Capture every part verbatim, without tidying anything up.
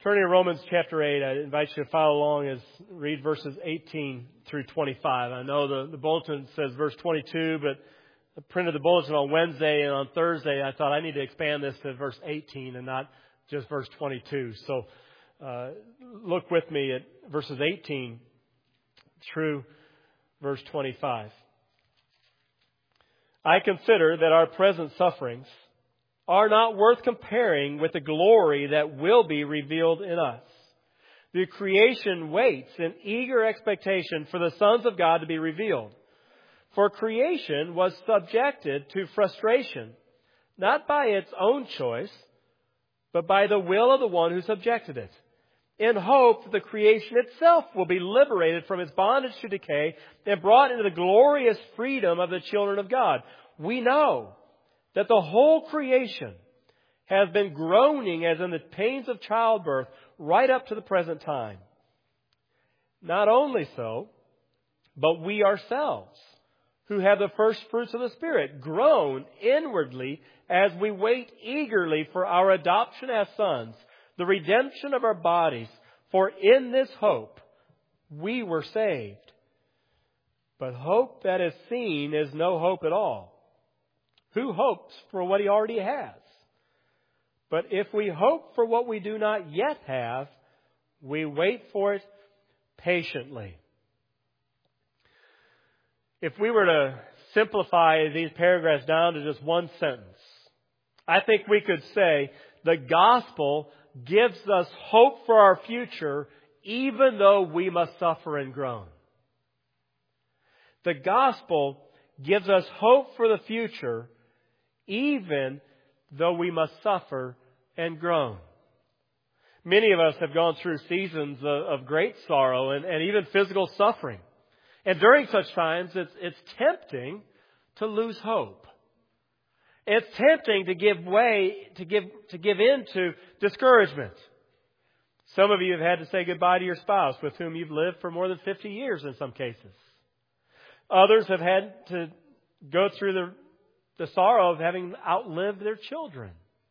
Turning to Romans chapter eight, I invite you to follow along as read verses eighteen through twenty-five. I know the, the bulletin says verse twenty-two, but I printed the bulletin on Wednesday, and on Thursday I thought I need to expand this to verse eighteen and not just verse twenty-two. So uh, look with me at verses eighteen through verse twenty-five. I consider that our present sufferings are not worth comparing with the glory that will be revealed in us. The creation waits in eager expectation for the sons of God to be revealed. For creation was subjected to frustration, not by its own choice, but by the will of the one who subjected it, in hope that the creation itself will be liberated from its bondage to decay and brought into the glorious freedom of the children of God. We know that the whole creation has been groaning as in the pains of childbirth right up to the present time. Not only so, but we ourselves, who have the first fruits of the Spirit, groan inwardly as we wait eagerly for our adoption as sons, the redemption of our bodies. For in this hope we were saved. But hope that is seen is no hope at all. Who hopes for what he already has? But if we hope for what we do not yet have, we wait for it patiently. If we were to simplify these paragraphs down to just one sentence, I think we could say the gospel gives us hope for our future even though we must suffer and groan. The gospel gives us hope for the future even though we must suffer and groan. Many of us have gone through seasons of, of great sorrow and, and even physical suffering. And during such times, it's, it's tempting to lose hope. It's tempting to give way, to give, to give in to discouragement. Some of you have had to say goodbye to your spouse with whom you've lived for more than fifty years in some cases. Others have had to go through the The sorrow of having outlived their children.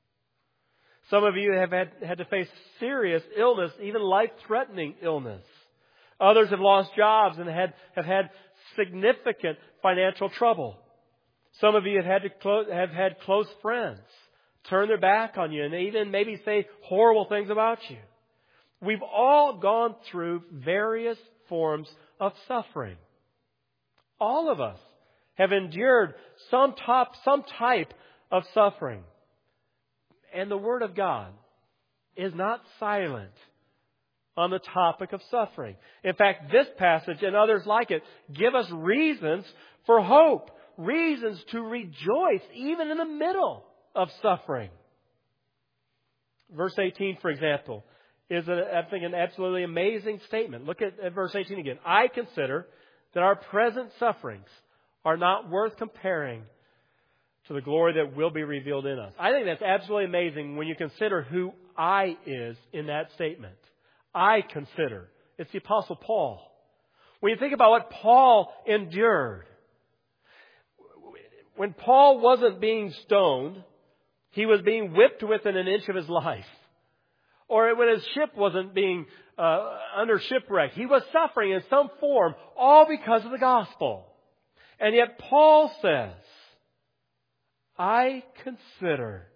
Some of you have had, had to face serious illness, even life-threatening illness. Others have lost jobs and had, have had significant financial trouble. Some of you have had to clo- have had close friends turn their back on you and even maybe say horrible things about you. We've all gone through various forms of suffering. All of us have endured some top, some type of suffering. And the Word of God is not silent on the topic of suffering. In fact, this passage and others like it give us reasons for hope, reasons to rejoice even in the middle of suffering. Verse eighteen, for example, is, a, I think, an absolutely amazing statement. Look at, at verse eighteen again. I consider that our present sufferings are not worth comparing to the glory that will be revealed in us. I think that's absolutely amazing when you consider who I is in that statement. I consider. It's the Apostle Paul. When you think about what Paul endured, when Paul wasn't being stoned, he was being whipped within an inch of his life. Or when his ship wasn't being uh, under shipwreck, he was suffering in some form, all because of the gospel. And yet Paul says, I consider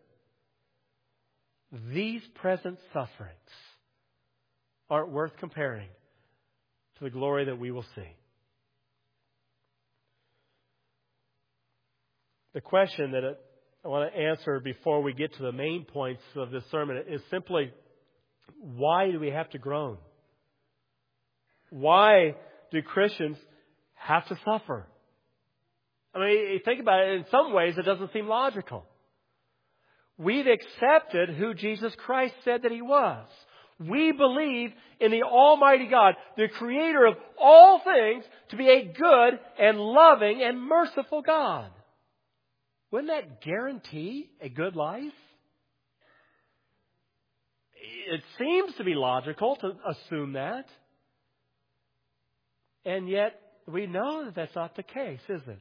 these present sufferings aren't worth comparing to the glory that we will see. The question that I want to answer before we get to the main points of this sermon is simply, why do we have to groan? Why do Christians have to suffer? I mean, you think about it, in some ways it doesn't seem logical. We've accepted who Jesus Christ said that He was. We believe in the Almighty God, the Creator of all things, to be a good and loving and merciful God. Wouldn't that guarantee a good life? It seems to be logical to assume that. And yet, we know that that's not the case, is it?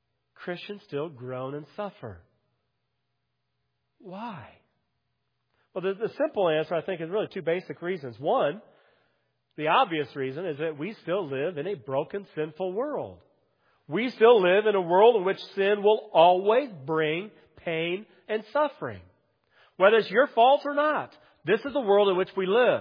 Christians still groan and suffer. Why? Well, the, the simple answer, I think, is really two basic reasons. One, the obvious reason is that we still live in a broken, sinful world. We still live in a world in which sin will always bring pain and suffering. Whether it's your fault or not, this is the world in which we live.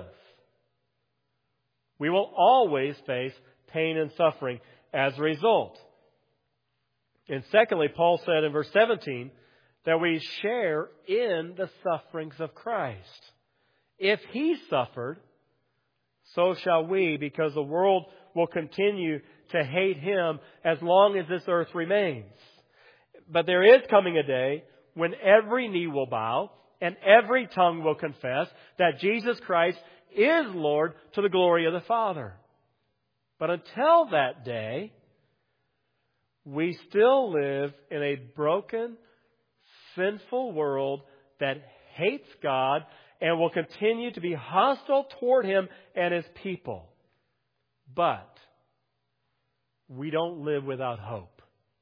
We will always face pain and suffering as a result. And secondly, Paul said in verse seventeen that we share in the sufferings of Christ. If He suffered, so shall we, because the world will continue to hate Him as long as this earth remains. But there is coming a day when every knee will bow and every tongue will confess that Jesus Christ is Lord to the glory of the Father. But until that day, we still live in a broken, sinful world that hates God and will continue to be hostile toward Him and His people. But we don't live without hope.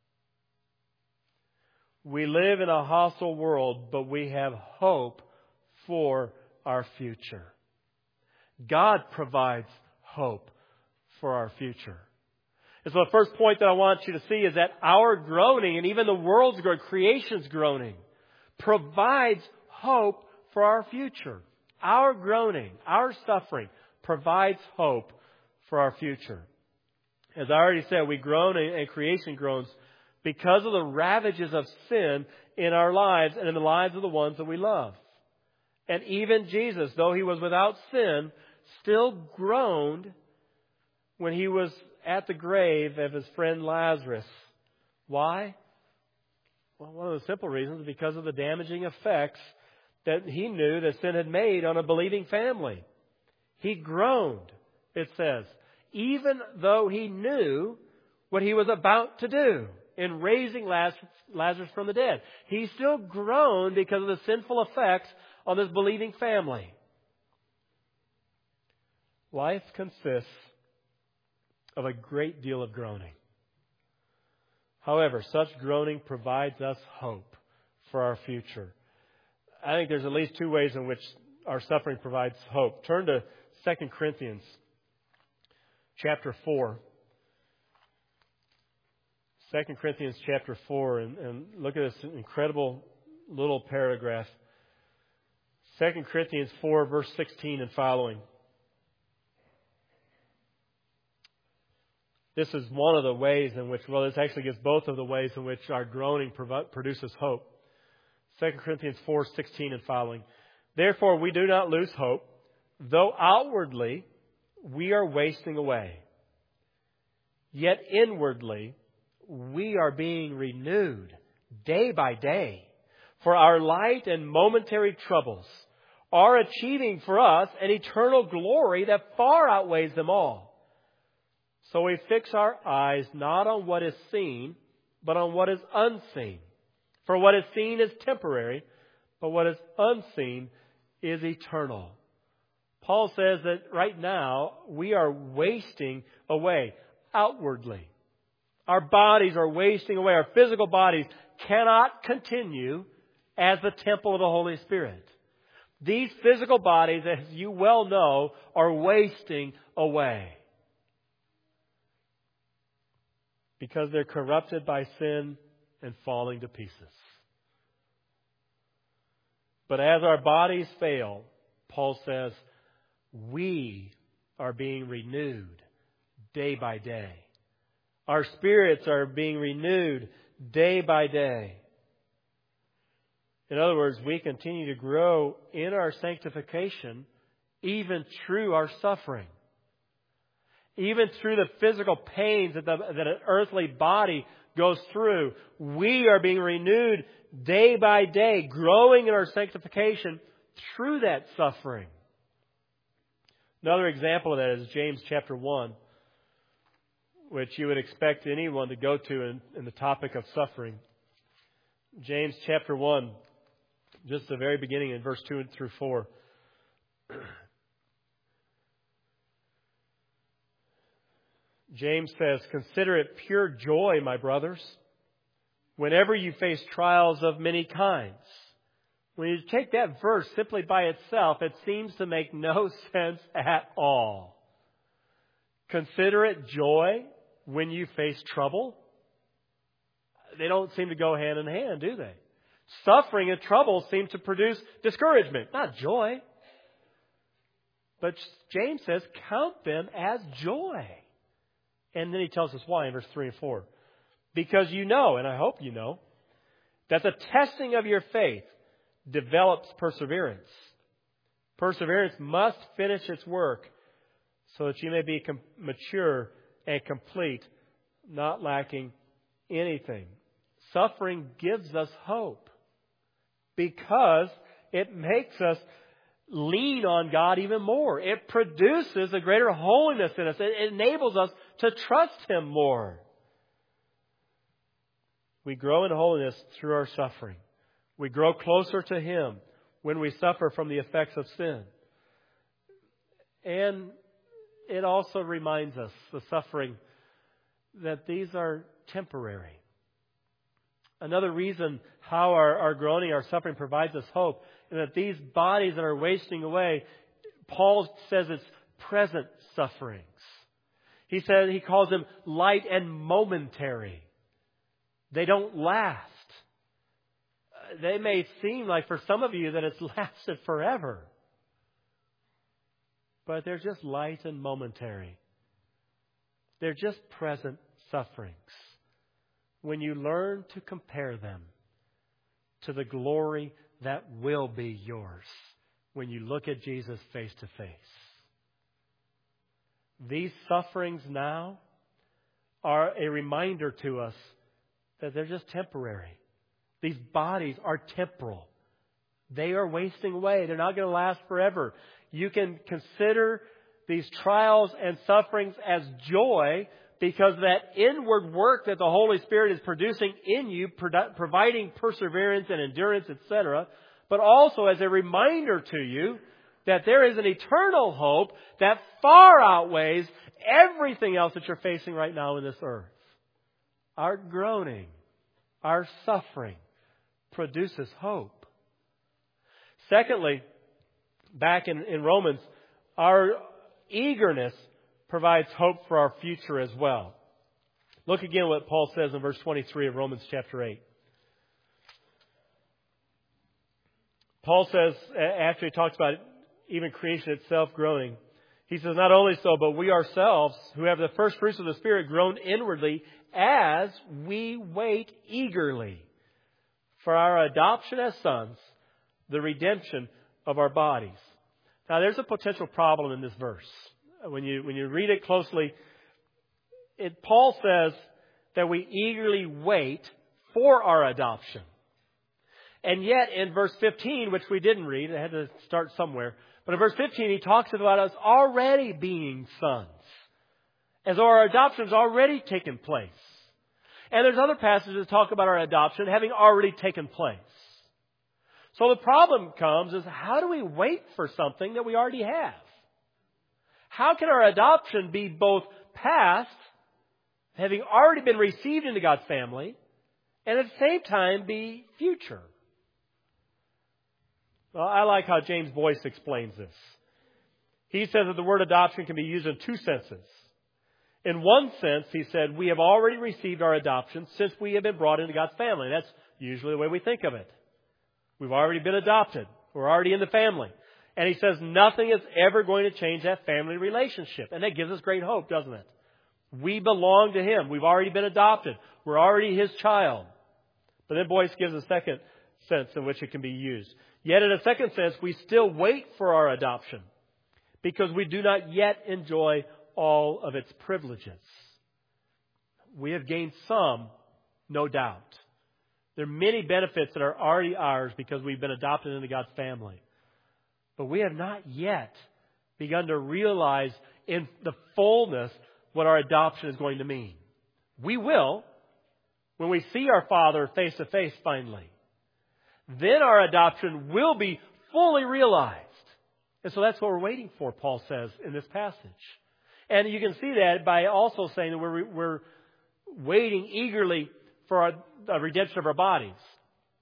We live in a hostile world, but we have hope for our future. God provides hope for our future. And so the first point that I want you to see is that our groaning, and even the world's groaning, creation's groaning, provides hope for our future. Our groaning, our suffering, provides hope for our future. As I already said, we groan and creation groans because of the ravages of sin in our lives and in the lives of the ones that we love. And even Jesus, though He was without sin, still groaned when He was at the grave of His friend Lazarus. Why? Well, one of the simple reasons is because of the damaging effects that He knew that sin had made on a believing family. He groaned, it says, even though He knew what He was about to do in raising Lazarus from the dead. He still groaned because of the sinful effects on this believing family. Life consists of a great deal of groaning. However, such groaning provides us hope for our future. I think there's at least two ways in which our suffering provides hope. Turn to Second Corinthians chapter four. Second Corinthians chapter four, and, and look at this incredible little paragraph. Second Corinthians four, verse sixteen and following. This is one of the ways in which, well, this actually gives both of the ways in which our groaning produces hope. Second Corinthians four, sixteen and following. Therefore, we do not lose hope, though outwardly we are wasting away. Yet inwardly we are being renewed day by day. For our light and momentary troubles are achieving for us an eternal glory that far outweighs them all. So we fix our eyes not on what is seen, but on what is unseen. For what is seen is temporary, but what is unseen is eternal. Paul says that right now we are wasting away outwardly. Our bodies are wasting away. Our physical bodies cannot continue as the temple of the Holy Spirit. These physical bodies, as you well know, are wasting away. Because they're corrupted by sin and falling to pieces. But as our bodies fail, Paul says, we are being renewed day by day. Our spirits are being renewed day by day. In other words, we continue to grow in our sanctification even through our suffering. Even through the physical pains that, the, that an earthly body goes through, we are being renewed day by day, growing in our sanctification through that suffering. Another example of that is James chapter one, which you would expect anyone to go to in, in the topic of suffering. James chapter one, just the very beginning in verse two through four. James says, "Consider it pure joy, my brothers, whenever you face trials of many kinds, When you take that verse simply by itself, it seems to make no sense at all. Consider it joy when you face trouble. They don't seem to go hand in hand, do they? Suffering and trouble seem to produce discouragement, not joy. But James says, count them as joy. And then he tells us why in verse three and four. Because you know, and I hope you know, that the testing of your faith develops perseverance. Perseverance must finish its work so that you may be com- mature and complete, not lacking anything. Suffering gives us hope because it makes us lean on God even more. It produces a greater holiness in us. It enables us to trust Him more. We grow in holiness through our suffering. We grow closer to Him when we suffer from the effects of sin. And it also reminds us, the suffering, that these are temporary. Another reason how our, our groaning, our suffering provides us hope, is that these bodies that are wasting away, Paul says it's present sufferings. He says, he calls them light and momentary. They don't last. They may seem like for some of you that it's lasted forever. But they're just light and momentary. They're just present sufferings. When you learn to compare them to the glory that will be yours when you look at Jesus face to face. These sufferings now are a reminder to us that they're just temporary. These bodies are temporal. They are wasting away. They're not going to last forever. You can consider these trials and sufferings as joy because that inward work that the Holy Spirit is producing in you, providing perseverance and endurance, et cetera, but also as a reminder to you that there is an eternal hope that far outweighs everything else that you're facing right now in this earth. Our groaning, our suffering produces hope. Secondly, back in, in Romans, our eagerness provides hope for our future as well. Look again what Paul says in verse twenty-three of Romans chapter eight. Paul says, after he talks about even creation itself groaning, he says, not only so, but we ourselves, who have the first fruits of the Spirit, groan inwardly as we wait eagerly for our adoption as sons, the redemption of our bodies. Now, there's a potential problem in this verse. When you when you read it closely, it, Paul says that we eagerly wait for our adoption. And yet in verse fifteen, which we didn't read, I had to start somewhere, but in verse fifteen he talks about us already being sons, as though our adoption has already taken place. And there's other passages that talk about our adoption having already taken place. So the problem comes is, how do we wait for something that we already have? How can our adoption be both past, having already been received into God's family, and at the same time be future? Well, I like how James Boyce explains this. He says that the word adoption can be used in two senses. In one sense, he said, we have already received our adoption since we have been brought into God's family. That's usually the way we think of it. We've already been adopted. We're already in the family. And he says nothing is ever going to change that family relationship. And that gives us great hope, doesn't it? We belong to Him. We've already been adopted. We're already His child. But then Boyce gives a second sense in which it can be used. Yet in a second sense, we still wait for our adoption because we do not yet enjoy all of its privileges. We have gained some, no doubt. There are many benefits that are already ours because we've been adopted into God's family. But we have not yet begun to realize in the fullness what our adoption is going to mean. We will when we see our Father face to face finally. Then our adoption will be fully realized. And so that's what we're waiting for, Paul says in this passage. And you can see that by also saying that we're, we're waiting eagerly for our, the redemption of our bodies.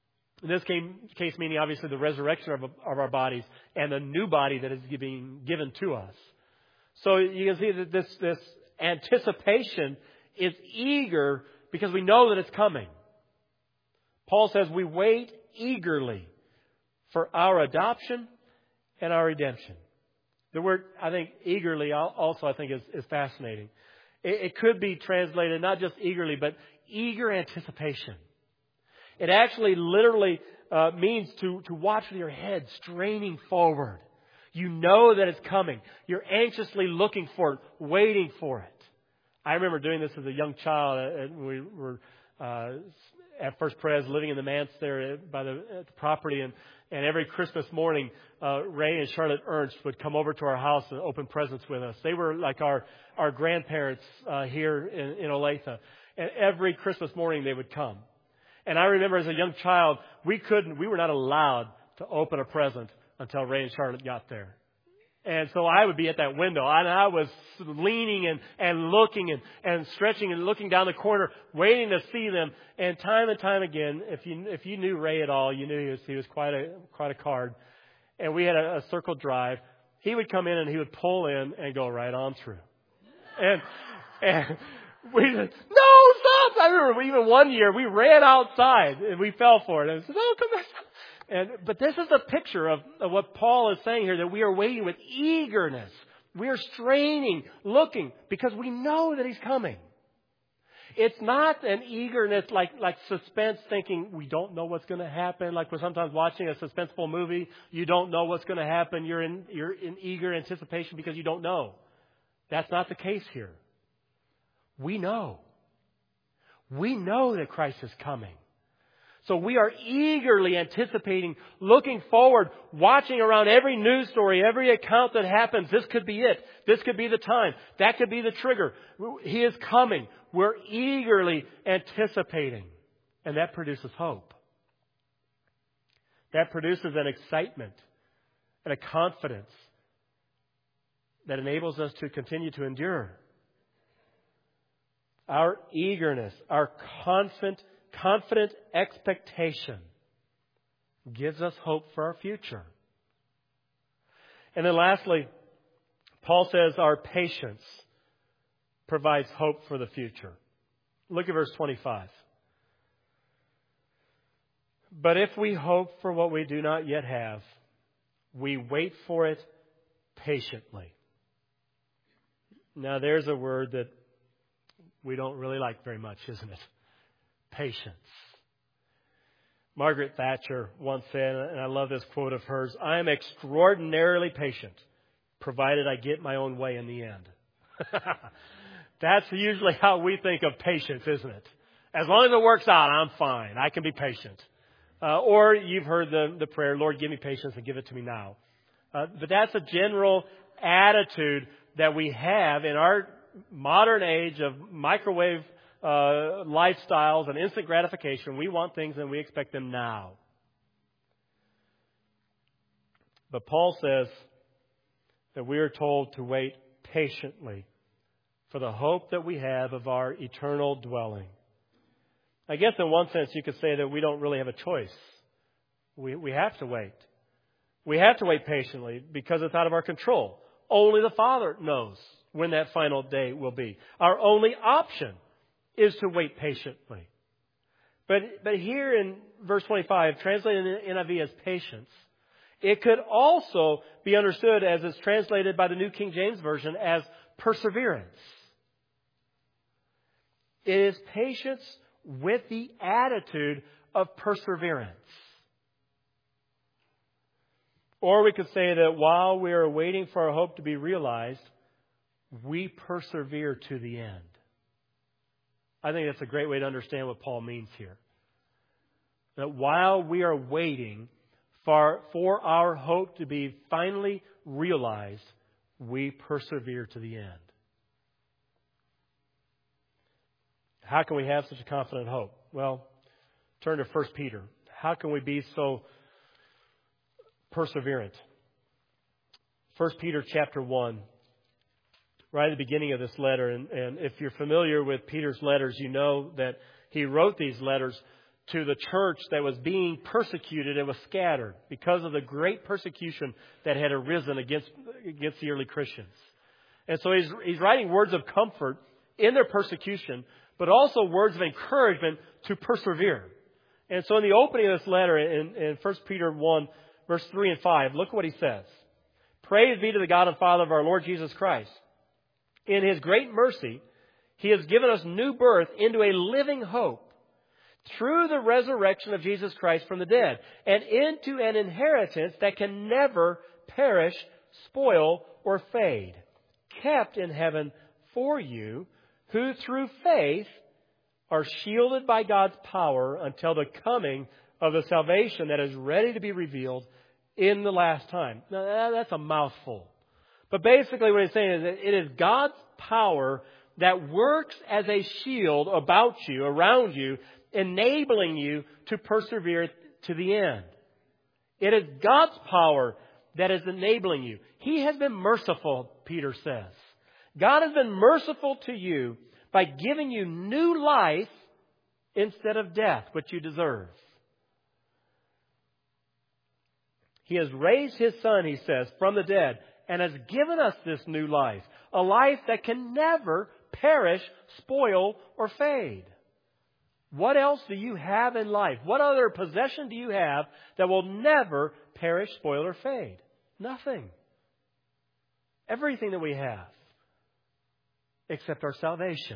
In this case, meaning obviously the resurrection of, of our bodies and the new body that is being given to us. So you can see that this, this anticipation is eager because we know that it's coming. Paul says we wait eagerly for our adoption and our redemption. The word, I think, eagerly also, I think, is, is fascinating. It, it could be translated not just eagerly, but eager anticipation. It actually literally uh, means to, to watch with your head straining forward. You know that it's coming. You're anxiously looking for it, waiting for it. I remember doing this as a young child. And we were uh, at First Pres, living in the manse there by the, at the property, and, and every Christmas morning, uh, Ray and Charlotte Ernst would come over to our house and open presents with us. They were like our our grandparents uh, here in, in Olathe, and every Christmas morning they would come. And I remember as a young child, we couldn't, we were not allowed to open a present until Ray and Charlotte got there. And so I would be at that window, and I was leaning and, and looking and, and stretching and looking down the corner, waiting to see them. And time and time again, if you if you knew Ray at all, you knew he was he was quite a quite a card. And we had a, a circle drive. He would come in and he would pull in and go right on through. And and we said, no, stop! I remember even one year we ran outside and we fell for it. And I said, oh, come on. And, but this is a picture of, of what Paul is saying here, that we are waiting with eagerness. We are straining, looking, because we know that He's coming. It's not an eagerness like, like suspense, thinking we don't know what's going to happen. Like we're sometimes watching a suspenseful movie. You don't know what's going to happen. You're in, you're in eager anticipation because you don't know. That's not the case here. We know. We know that Christ is coming. So we are eagerly anticipating, looking forward, watching around every news story, every account that happens. This could be it. This could be the time. That could be the trigger. He is coming. We're eagerly anticipating. And that produces hope. That produces an excitement and a confidence that enables us to continue to endure. Our eagerness, our confident Confident expectation gives us hope for our future. And then lastly, Paul says our patience provides hope for the future. Look at verse twenty-five. But if we hope for what we do not yet have, we wait for it patiently. Now there's a word that we don't really like very much, isn't it? Patience. Margaret Thatcher once said, and I love this quote of hers, I am extraordinarily patient, provided I get my own way in the end. That's usually how we think of patience, isn't it? As long as it works out, I'm fine. I can be patient. Uh, or you've heard the, the prayer, Lord, give me patience and give it to me now. Uh, but that's a general attitude that we have in our modern age of microwave Uh, lifestyles and instant gratification. We want things and we expect them now. But Paul says that we are told to wait patiently for the hope that we have of our eternal dwelling. I guess in one sense you could say that we don't really have a choice. We, we have to wait. We have to wait patiently because it's out of our control. Only the Father knows when that final day will be. Our only option is to wait patiently. But but here in verse twenty-five, translated in N I V as patience, it could also be understood as is translated by the New King James Version as perseverance. It is patience with the attitude of perseverance. Or we could say that while we are waiting for our hope to be realized, we persevere to the end. I think that's a great way to understand what Paul means here. That while we are waiting for, for our hope to be finally realized, we persevere to the end. How can we have such a confident hope? Well, turn to First Peter. How can we be so perseverant? First Peter chapter one. Right at the beginning of this letter, and, and if you're familiar with Peter's letters, you know that he wrote these letters to the church that was being persecuted and was scattered because of the great persecution that had arisen against, against the early Christians. And so he's, he's writing words of comfort in their persecution, but also words of encouragement to persevere. And so in the opening of this letter, in, in First Peter one, verse three and five, look what he says. Praise be to the God and Father of our Lord Jesus Christ. In His great mercy, He has given us new birth into a living hope through the resurrection of Jesus Christ from the dead, and into an inheritance that can never perish, spoil, or fade, kept in heaven for you, who through faith are shielded by God's power until the coming of the salvation that is ready to be revealed in the last time. Now, that's a mouthful. But basically what he's saying is that it is God's power that works as a shield about you, around you, enabling you to persevere to the end. It is God's power that is enabling you. He has been merciful, Peter says. God has been merciful to you by giving you new life instead of death, which you deserve. He has raised His Son, he says, from the dead and has given us this new life, a life that can never perish, spoil, or fade. What else do you have in life? What other possession do you have that will never perish, spoil, or fade? Nothing. Everything that we have, except our salvation.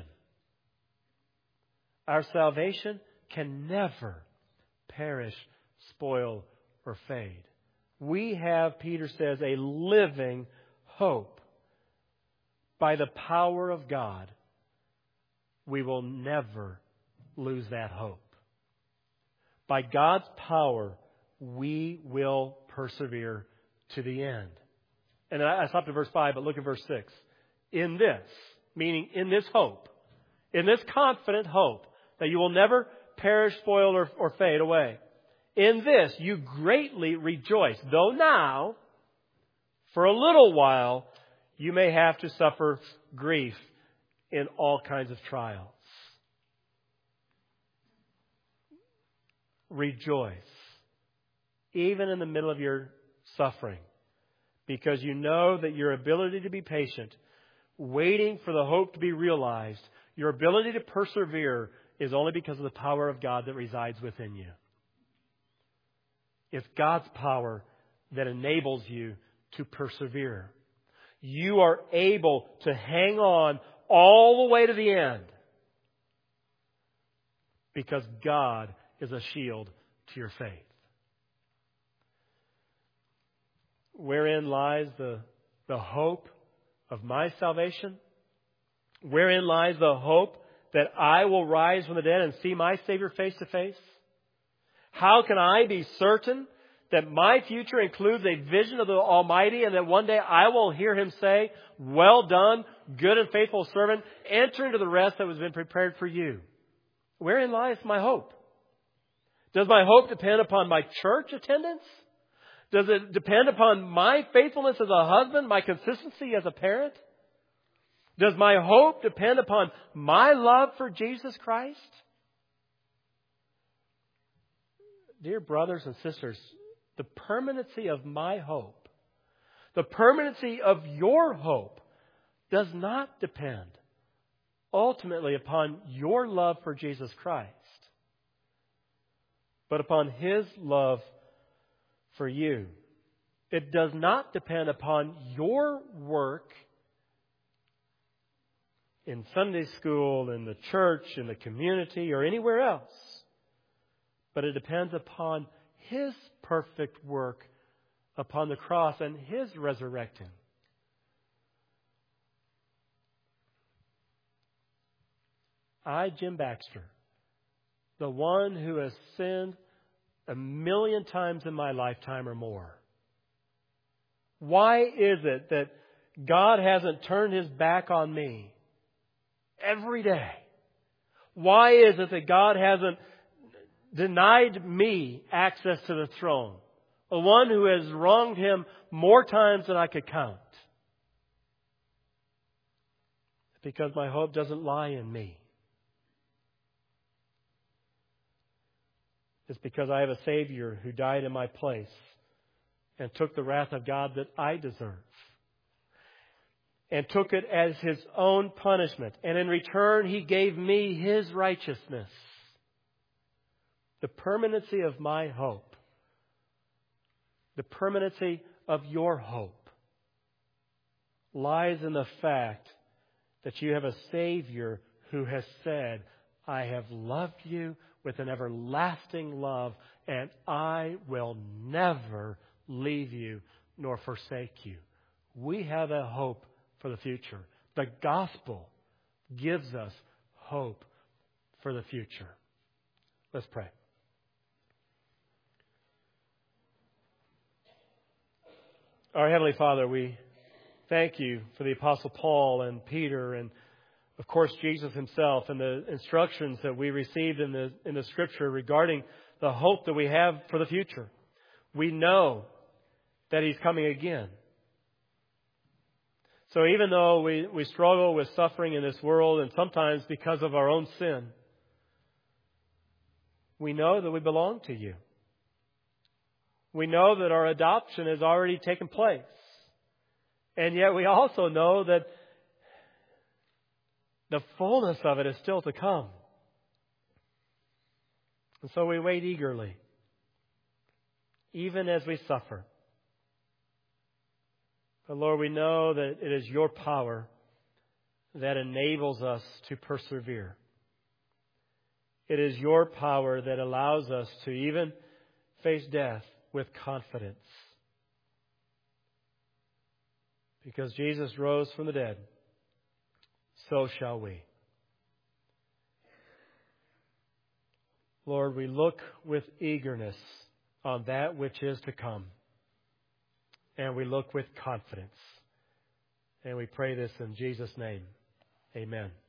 Our salvation can never perish, spoil, or fade. We have, Peter says, a living hope. By the power of God, we will never lose that hope. By God's power, we will persevere to the end. And I stopped at verse five, but look at verse six. In this, meaning in this hope, in this confident hope that you will never perish, spoil, or, or fade away. In this you greatly rejoice, though now, for a little while, you may have to suffer grief in all kinds of trials. Rejoice, even in the middle of your suffering, because you know that your ability to be patient, waiting for the hope to be realized, your ability to persevere is only because of the power of God that resides within you. It's God's power that enables you to persevere. You are able to hang on all the way to the end because God is a shield to your faith. Wherein lies the, the hope of my salvation? Wherein lies the hope that I will rise from the dead and see my Savior face to face? How can I be certain that my future includes a vision of the Almighty and that one day I will hear Him say, well done, good and faithful servant, enter into the rest that has been prepared for you? Wherein lies my hope? Does my hope depend upon my church attendance? Does it depend upon my faithfulness as a husband, my consistency as a parent? Does my hope depend upon my love for Jesus Christ? Dear brothers and sisters, the permanency of my hope, the permanency of your hope, does not depend ultimately upon your love for Jesus Christ, but upon His love for you. It does not depend upon your work in Sunday school, in the church, in the community, or anywhere else. But it depends upon His perfect work upon the cross and His resurrecting. I, Jim Baxter, the one who has sinned a million times in my lifetime or more. Why is it that God hasn't turned His back on me every day? Why is it that God hasn't denied me access to the throne? The one who has wronged Him more times than I could count. Because my hope doesn't lie in me. is because I have a Savior who died in my place and took the wrath of God that I deserve, and took it as His own punishment. And in return, He gave me His righteousness. The permanency of my hope, the permanency of your hope, lies in the fact that you have a Savior who has said, I have loved you with an everlasting love, and I will never leave you nor forsake you. We have a hope for the future. The gospel gives us hope for the future. Let's pray. Our Heavenly Father, we thank you for the Apostle Paul and Peter and, of course, Jesus Himself, and the instructions that we received in the in the Scripture regarding the hope that we have for the future. We know that He's coming again. So even though we, we struggle with suffering in this world, and sometimes because of our own sin, we know that we belong to you. We know that our adoption has already taken place. And yet we also know that the fullness of it is still to come. And so we wait eagerly, even as we suffer. But Lord, we know that it is your power that enables us to persevere. It is your power that allows us to even face death with confidence. Because Jesus rose from the dead, so shall we. Lord, we look with eagerness on that which is to come. And we look with confidence. And we pray this in Jesus' name. Amen.